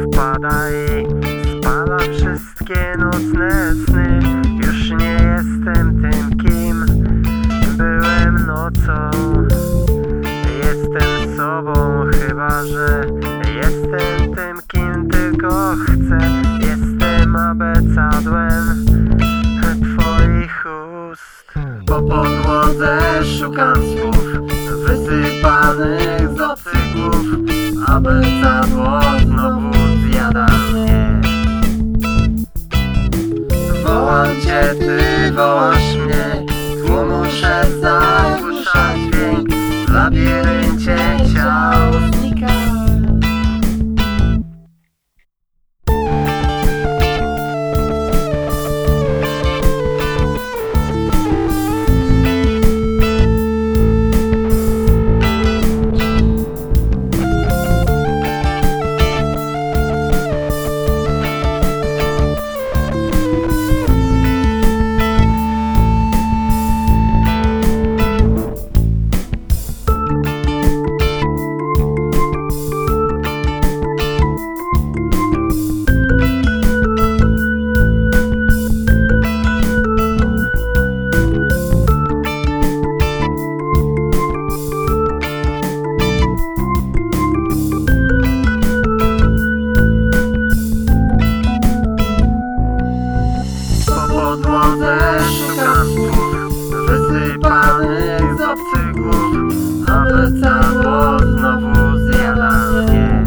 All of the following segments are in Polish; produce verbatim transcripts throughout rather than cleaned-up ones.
wpada i spala wszystkie nocne sny. Już nie jestem tym, kim byłem nocą. Jestem sobą, chyba że jestem tym, kim tylko chcę. Jestem abecadłem twoich ust. Po podłodze szukam słów wysypanych z obcych głów. Abecadło znowu zjada mnie. Wołam cię, ty wołasz mnie. Tłum muszę zagłuszać dźwięk. W labiryncie ciał znikam. Szukam słów wysypanych z obcych głów. Abecadło znowu zjada mnie.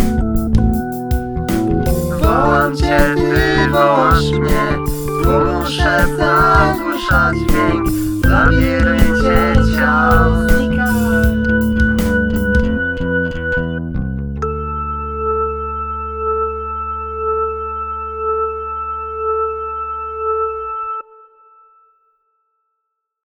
Wołam cię, ty wołasz mnie. Tu muszę zagłuszać dźwięk. W labiryncie ciał